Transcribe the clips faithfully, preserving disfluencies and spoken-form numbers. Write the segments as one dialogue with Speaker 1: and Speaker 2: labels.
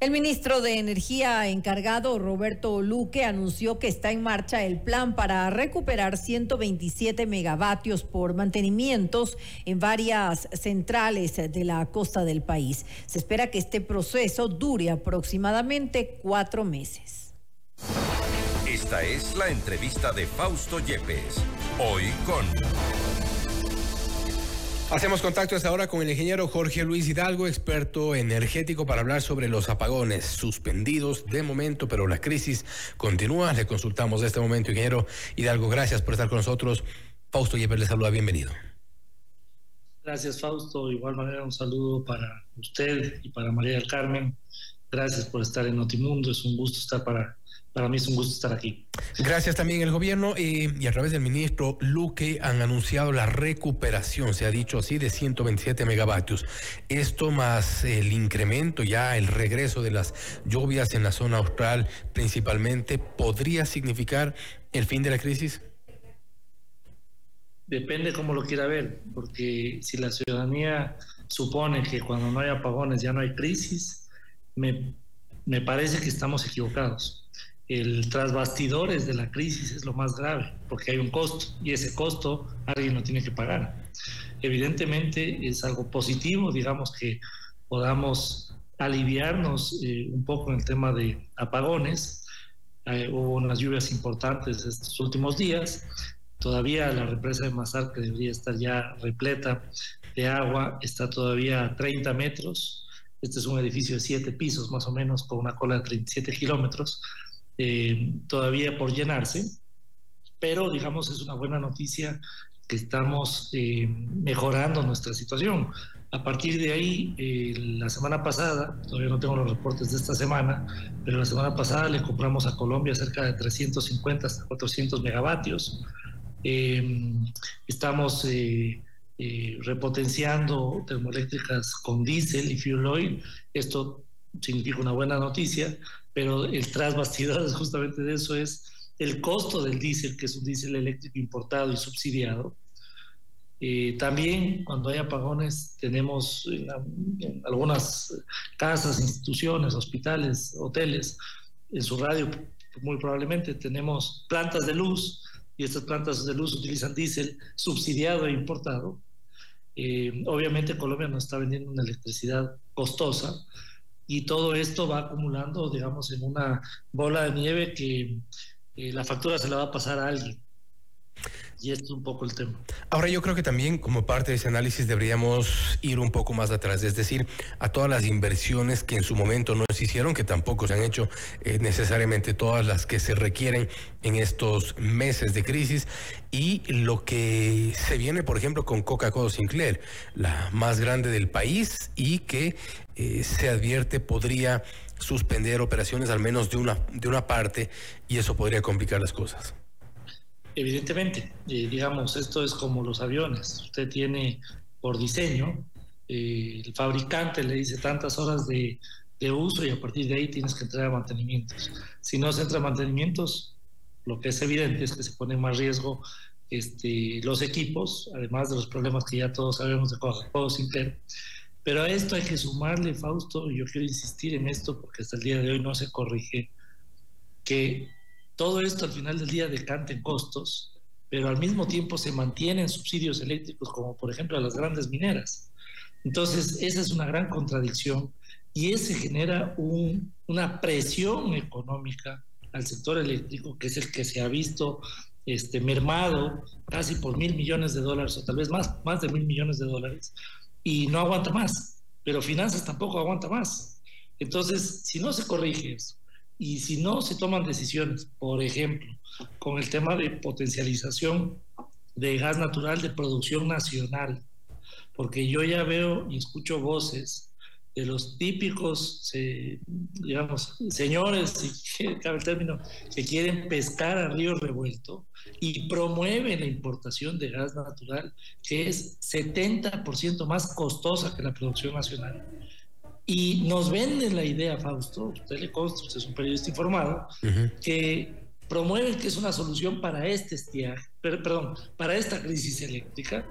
Speaker 1: El ministro de Energía encargado, Roberto Luque, anunció que está en marcha el plan para recuperar ciento veintisiete megavatios por mantenimientos en varias centrales de la costa del país. Se espera que este proceso dure aproximadamente cuatro meses.
Speaker 2: Esta es la entrevista de Fausto Yepes, hoy con...
Speaker 3: Hacemos contacto hasta ahora con el ingeniero Jorge Luis Hidalgo, experto energético, para hablar sobre los apagones suspendidos de momento, pero la crisis continúa. Le consultamos de este momento, ingeniero Hidalgo. Gracias por estar con nosotros. Fausto Yepes le saluda, bienvenido.
Speaker 4: Gracias, Fausto. De igual manera, un saludo para usted y para María del Carmen. Gracias por estar en Notimundo. Es un gusto estar para... Para mí es un gusto estar aquí.
Speaker 3: Gracias también. El gobierno eh, y a través del ministro Luque han anunciado la recuperación, se ha dicho así, de ciento veintisiete megavatios. Esto más el incremento, ya el regreso de las lluvias en la zona austral principalmente, ¿podría significar el fin de la crisis?
Speaker 4: Depende cómo lo quiera ver, porque si la ciudadanía supone que cuando no hay apagones ya no hay crisis, me, me parece que estamos equivocados. El tras bastidores de la crisis es lo más grave, porque hay un costo y ese costo alguien lo tiene que pagar. Evidentemente es algo positivo, digamos, que podamos aliviarnos eh, un poco en el tema de apagones. Eh, hubo unas lluvias importantes estos últimos días. Todavía la represa de Mazar, que debería estar ya repleta de agua, está todavía a treinta metros. Este es un edificio de siete pisos más o menos, con una cola de treinta y siete kilómetros. Eh, todavía por llenarse, pero digamos es una buena noticia que estamos eh, mejorando nuestra situación. A partir de ahí, eh, la semana pasada, todavía no tengo los reportes de esta semana, pero la semana pasada le compramos a Colombia cerca de trescientos cincuenta hasta cuatrocientos megavatios. Eh, estamos eh, eh, repotenciando termoeléctricas con diésel y fuel oil. Esto significa una buena noticia, pero el tras bastidores justamente de eso es el costo del diésel, que es un diésel eléctrico importado y subsidiado. Eh, también cuando hay apagones tenemos en, en algunas casas, instituciones, hospitales, hoteles, en su radio muy probablemente tenemos plantas de luz, y estas plantas de luz utilizan diésel subsidiado e importado. Eh, obviamente Colombia nos está vendiendo una electricidad costosa, y todo esto va acumulando, digamos, en una bola de nieve que eh, la factura se la va a pasar a alguien. Y esto es un poco el tema.
Speaker 3: Ahora yo creo que también como parte de ese análisis deberíamos ir un poco más atrás, es decir, a todas las inversiones que en su momento no se hicieron, que tampoco se han hecho eh, necesariamente todas las que se requieren en estos meses de crisis, y lo que se viene, por ejemplo, con Coca-Cola Sinclair, la más grande del país, y que eh, se advierte podría suspender operaciones al menos de una, de una parte, y eso podría complicar las cosas.
Speaker 4: Evidentemente, eh, digamos, esto es como los aviones. Usted tiene por diseño, eh, el fabricante le dice tantas horas de, de uso y a partir de ahí tienes que entrar a mantenimientos. Si no se entra a mantenimientos, lo que es evidente es que se pone en más riesgo este, los equipos, además de los problemas que ya todos sabemos de Coca-Cola Sinclair. Pero a esto hay que sumarle, Fausto, y yo quiero insistir en esto porque hasta el día de hoy no se corrige, que todo esto al final del día decanta en costos, pero al mismo tiempo se mantienen subsidios eléctricos, como por ejemplo a las grandes mineras. Entonces, esa es una gran contradicción y ese genera un, una presión económica al sector eléctrico, que es el que se ha visto este, mermado casi por mil millones de dólares, o tal vez más, más de mil millones de dólares, y no aguanta más, pero finanzas tampoco aguanta más. Entonces, si no se corrige eso, y si no se toman decisiones, por ejemplo, con el tema de potencialización de gas natural de producción nacional, porque yo ya veo y escucho voces de los típicos, eh, digamos, señores, si cabe el término, que quieren pescar a río revuelto y promueven la importación de gas natural, que es setenta por ciento más costosa que la producción nacional. Y nos venden la idea, Fausto, usted le consta, usted es un periodista informado, uh-huh. que promueven que es una solución para este estiaje, perdón, para esta crisis eléctrica,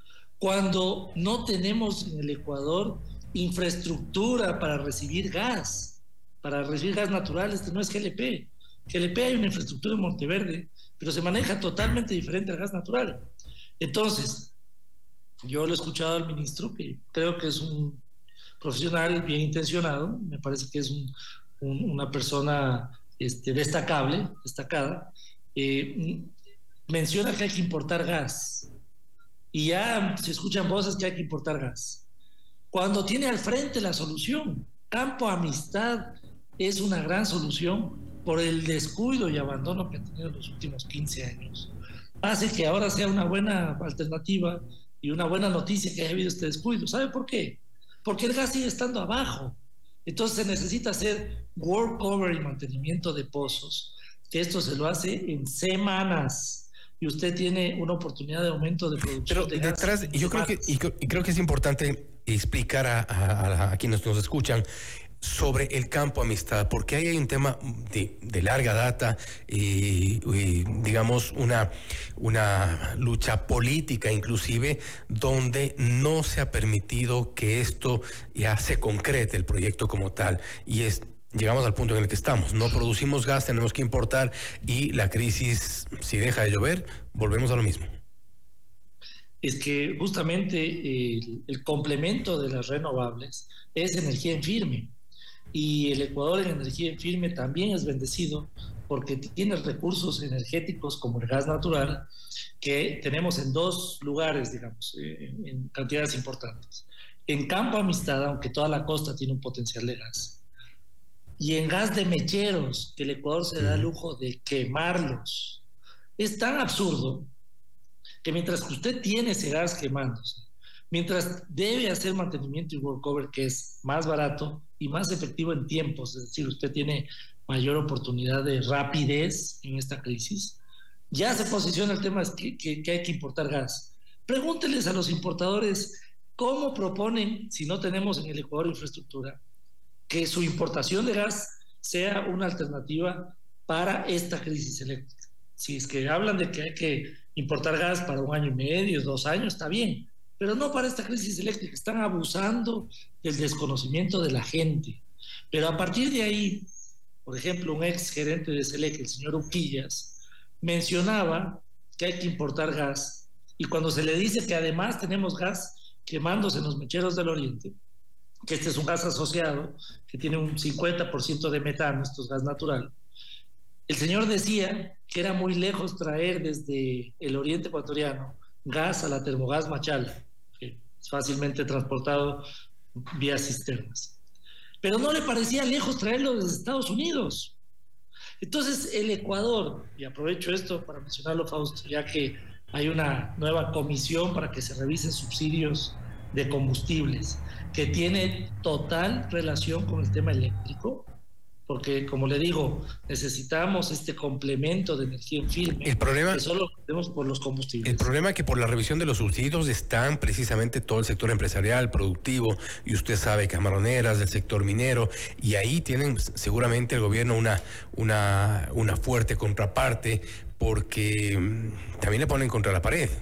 Speaker 4: cuando no tenemos en el Ecuador infraestructura para recibir gas. para recibir gas natural, este no es G L P. G L P hay una infraestructura en Monteverde, pero se maneja totalmente diferente al gas natural. Entonces, yo lo he escuchado al ministro, que creo que es un profesional bien intencionado, me parece que es un, un, una persona este, destacable, destacada, eh, menciona que hay que importar gas, y ya se escuchan voces que hay que importar gas, cuando tiene al frente la solución. Campo Amistad es una gran solución por el descuido y abandono que ha tenido en los últimos quince años. Hace que ahora sea una buena alternativa y una buena noticia que haya habido este descuido. ¿Sabe por qué? Porque el gas sigue estando abajo. Entonces se necesita hacer workover y mantenimiento de pozos, que esto se lo hace en semanas, y usted tiene una oportunidad de aumento de producción.
Speaker 3: Pero
Speaker 4: de
Speaker 3: detrás,
Speaker 4: gas
Speaker 3: yo creo que, y, y creo que es importante explicar a, a, a quienes nos escuchan sobre el Campo Amistad, porque ahí hay un tema de, de larga data y, y digamos una, una lucha política inclusive, donde no se ha permitido que esto ya se concrete, el proyecto como tal, y es llegamos al punto en el que estamos. No producimos gas, tenemos que importar, y la crisis, si deja de llover, volvemos a lo mismo.
Speaker 4: Es que justamente el, el complemento de las renovables es energía en firme. Y el Ecuador en energía en firme también es bendecido porque tiene recursos energéticos como el gas natural, que tenemos en dos lugares, digamos, en, en cantidades importantes. En Campo Amistad, aunque toda la costa tiene un potencial de gas, y en gas de mecheros, que el Ecuador se da el lujo de quemarlos. Es tan absurdo que mientras que usted tiene ese gas quemándose, mientras debe hacer mantenimiento y workover, que es más barato y más efectivo en tiempos, es decir, usted tiene mayor oportunidad de rapidez en esta crisis, ya se posiciona el tema que, que, que hay que importar gas. Pregúnteles a los importadores cómo proponen, si no tenemos en el Ecuador infraestructura, que su importación de gas sea una alternativa para esta crisis eléctrica. Si es que hablan de que hay que importar gas para un año y medio, dos años, está bien, pero no para esta crisis eléctrica. Están abusando del desconocimiento de la gente. Pero a partir de ahí, por ejemplo, un ex gerente de SELEC, el señor Uquillas, mencionaba que hay que importar gas, y cuando se le dice que además tenemos gas quemándose en los mecheros del Oriente, que este es un gas asociado, que tiene un cincuenta por ciento de metano, esto es gas natural, el señor decía que era muy lejos traer desde el Oriente ecuatoriano gas a la Termogás Machala, que es fácilmente transportado vía cisternas. Pero no le parecía lejos traerlo desde Estados Unidos. Entonces el Ecuador, y aprovecho esto para mencionarlo, Fausto, ya que hay una nueva comisión para que se revisen subsidios de combustibles, que tiene total relación con el tema eléctrico, porque, como le digo, necesitamos este complemento de energía en firme,
Speaker 3: el problema,
Speaker 4: que solo lo tenemos por los combustibles.
Speaker 3: El problema es que por la revisión de los subsidios están precisamente todo el sector empresarial, productivo, y usted sabe, camaroneras, del sector minero, y ahí tienen seguramente el gobierno una, una, una fuerte contraparte, porque también le ponen contra la pared.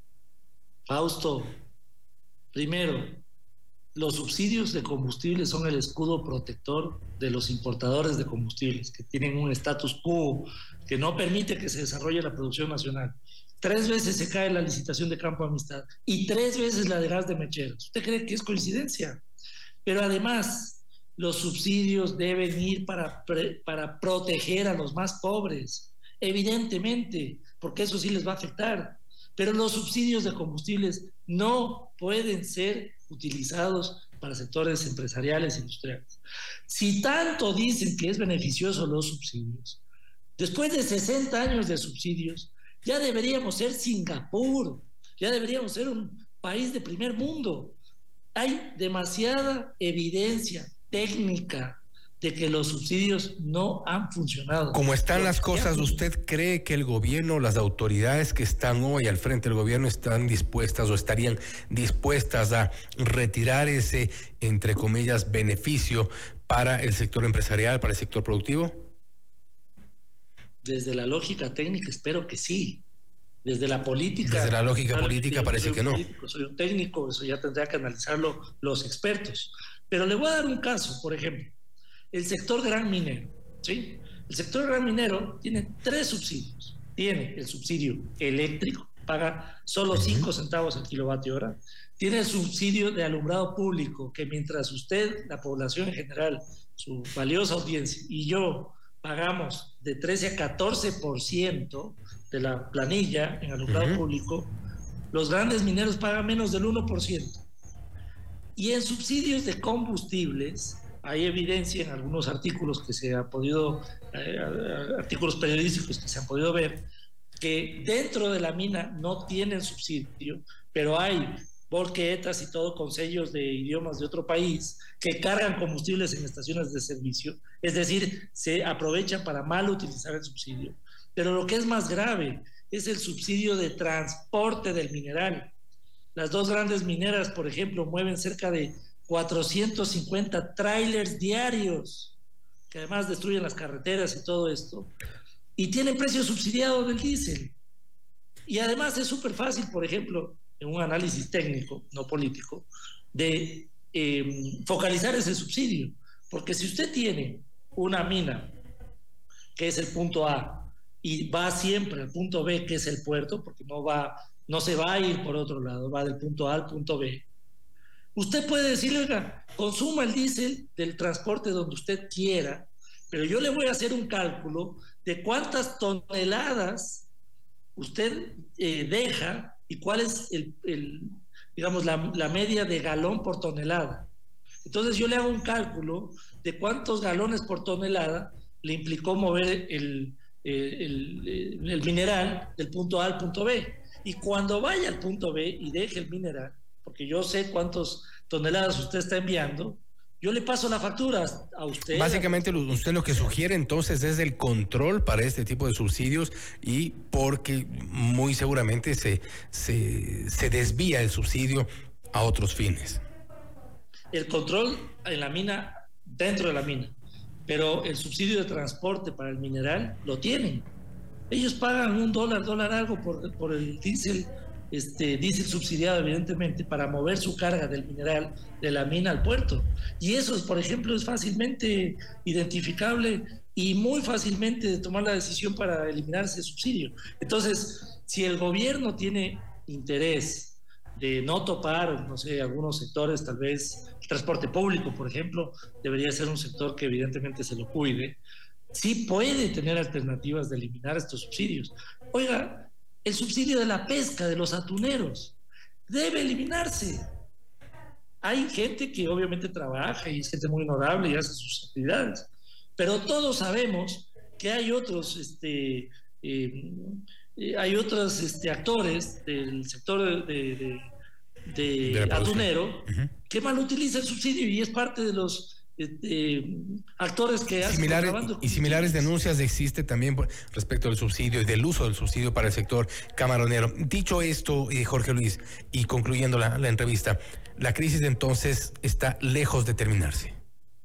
Speaker 4: Fausto, primero, los subsidios de combustibles son el escudo protector de los importadores de combustibles, que tienen un status quo que no permite que se desarrolle la producción nacional. Tres veces se cae la licitación de Campo Amistad y tres veces la de gas de mecheros. ¿Usted cree que es coincidencia? Pero además, los subsidios deben ir para, para proteger a los más pobres, evidentemente, porque eso sí les va a afectar. Pero los subsidios de combustibles no pueden ser utilizados para sectores empresariales e industriales. Si tanto dicen que es beneficioso los subsidios, después de sesenta años de subsidios, ya deberíamos ser Singapur, ya deberíamos ser un país de primer mundo. Hay demasiada evidencia técnica de que los subsidios no han funcionado.
Speaker 3: Como están las cosas, ¿usted cree que el gobierno, las autoridades que están hoy al frente del gobierno están dispuestas o estarían dispuestas a retirar ese, entre comillas, beneficio para el sector empresarial, para el sector productivo?
Speaker 4: Desde la lógica técnica espero que sí. Desde la política...
Speaker 3: Desde la lógica política parece que no.
Speaker 4: Político, soy un técnico, eso ya tendría que analizarlo los expertos. Pero le voy a dar un caso, por ejemplo. el sector gran minero, ¿sí? El sector gran minero tiene tres subsidios. Tiene el subsidio eléctrico, paga solo cinco centavos el kilovatio hora. Tiene el subsidio de alumbrado público, que mientras usted, la población en general, su valiosa audiencia y yo pagamos de trece a catorce por ciento de la planilla en alumbrado uh-huh. público, los grandes mineros pagan menos del uno por ciento. Y en subsidios de combustibles, hay evidencia en algunos artículos que se ha podido, eh, artículos periodísticos que se han podido ver, que dentro de la mina no tienen subsidio, pero hay volquetas y todo con sellos de idiomas de otro país que cargan combustibles en estaciones de servicio, es decir, se aprovechan para mal utilizar el subsidio. Pero lo que es más grave es el subsidio de transporte del mineral. Las dos grandes mineras, por ejemplo, mueven cerca de cuatrocientos cincuenta trailers diarios, que además destruyen las carreteras y todo esto, y tienen precio subsidiado del diésel. Y además es súper fácil, por ejemplo, en un análisis técnico, no político, de eh, focalizar ese subsidio. Porque si usted tiene una mina, que es el punto A, y va siempre al punto B, que es el puerto, porque no, va, no se va a ir por otro lado, va del punto A al punto B, usted puede decirle, oiga, consuma el diésel del transporte donde usted quiera, pero yo le voy a hacer un cálculo de cuántas toneladas usted eh, deja y cuál es el, el digamos, la, la media de galón por tonelada. Entonces yo le hago un cálculo de cuántos galones por tonelada le implicó mover el, el, el, el mineral del punto A al punto B. Y cuando vaya al punto B y deje el mineral, porque yo sé cuántas toneladas usted está enviando, yo le paso la factura a usted.
Speaker 3: Básicamente usted lo que sugiere entonces es el control para este tipo de subsidios, y porque muy seguramente se, se, se desvía el subsidio a otros fines.
Speaker 4: El control en la mina, dentro de la mina, pero el subsidio de transporte para el mineral lo tienen. Ellos pagan un dólar, dólar algo por, por el diésel, este, diésel subsidiado evidentemente, para mover su carga del mineral de la mina al puerto. Y eso, por ejemplo, es fácilmente identificable y muy fácilmente de tomar la decisión para eliminar ese subsidio. Entonces, si el gobierno tiene interés de no topar, no sé, algunos sectores, tal vez el transporte público, por ejemplo, debería ser un sector que evidentemente se lo cuide, sí puede tener alternativas de eliminar estos subsidios. Oiga, el subsidio de la pesca de los atuneros debe eliminarse. Hay gente que obviamente trabaja y es gente muy honorable y hace sus actividades, pero todos sabemos que hay otros, este, eh, hay otros este, actores del sector de, de, de, de atunero uh-huh. que mal utiliza el subsidio y es parte de los Este, actores que hacen
Speaker 3: similares, y similares denuncias existe también por, respecto al subsidio y del uso del subsidio para el sector camaronero. Dicho esto, eh, Jorge Luis, y concluyendo la, la entrevista, la crisis entonces está lejos de terminarse.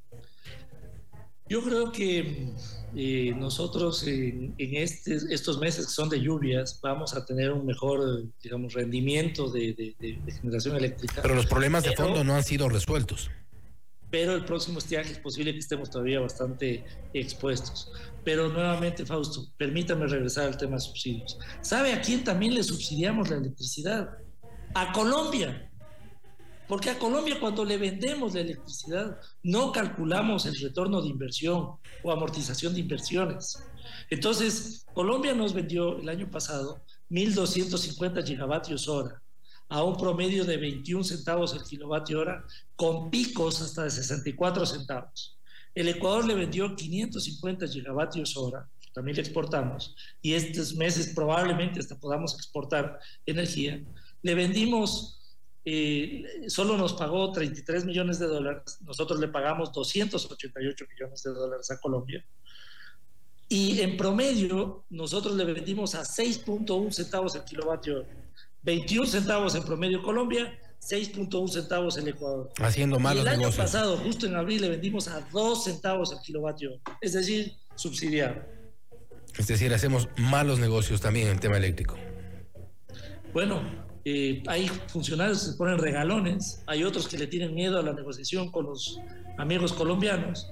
Speaker 4: Yo creo que eh, nosotros en, en este, estos meses que son de lluvias vamos a tener un mejor, digamos, rendimiento de, de, de, de generación eléctrica.
Speaker 3: Pero los problemas de fondo no han sido resueltos.
Speaker 4: Pero el próximo estiaje es posible que estemos todavía bastante expuestos. Pero nuevamente, Fausto, permítame regresar al tema de subsidios. ¿Sabe a quién también le subsidiamos la electricidad? A Colombia. Porque a Colombia, cuando le vendemos la electricidad, no calculamos el retorno de inversión o amortización de inversiones. Entonces, Colombia nos vendió el año pasado mil doscientos cincuenta gigavatios hora a un promedio de veintiún centavos el kilovatio hora, con picos hasta de sesenta y cuatro centavos. El Ecuador le vendió quinientos cincuenta gigavatios hora, también le exportamos, y estos meses probablemente hasta podamos exportar energía. Le vendimos, eh, solo nos pagó treinta y tres millones de dólares, nosotros le pagamos doscientos ochenta y ocho millones de dólares a Colombia. Y en promedio, nosotros le vendimos a seis punto uno centavos el kilovatio hora. veintiún centavos en promedio Colombia, seis punto uno centavos en Ecuador.
Speaker 3: Haciendo malos
Speaker 4: negocios. El año
Speaker 3: negocios.
Speaker 4: pasado, justo en abril, le vendimos a dos centavos el kilovatio, es decir, subsidiado.
Speaker 3: Es decir, hacemos malos negocios también en el tema eléctrico.
Speaker 4: Bueno, eh, hay funcionarios que se ponen regalones, hay otros que le tienen miedo a la negociación con los amigos colombianos,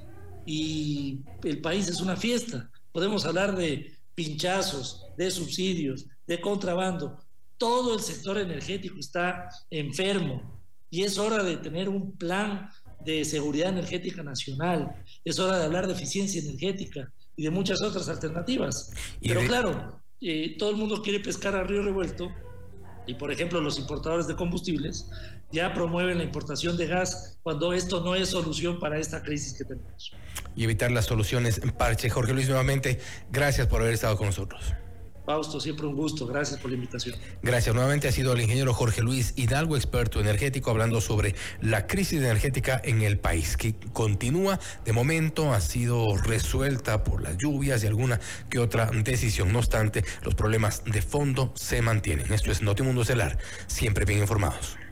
Speaker 4: y el país es una fiesta. Podemos hablar de pinchazos, de subsidios, de contrabando. Todo el sector energético está enfermo y es hora de tener un plan de seguridad energética nacional. Es hora de hablar de eficiencia energética y de muchas otras alternativas. Pero de... claro, eh, todo el mundo quiere pescar a río revuelto y, por ejemplo, los importadores de combustibles ya promueven la importación de gas cuando esto no es solución para esta crisis que tenemos.
Speaker 3: Y evitar las soluciones en parche. Jorge Luis, nuevamente, gracias por haber estado con nosotros.
Speaker 4: Fausto, siempre un gusto. Gracias por la invitación.
Speaker 3: Gracias. Nuevamente ha sido el ingeniero Jorge Luis Hidalgo, experto energético, hablando sobre la crisis energética en el país, que continúa. De momento ha sido resuelta por las lluvias y alguna que otra decisión. No obstante, los problemas de fondo se mantienen. Esto es Notimundo Estelar, siempre bien informados.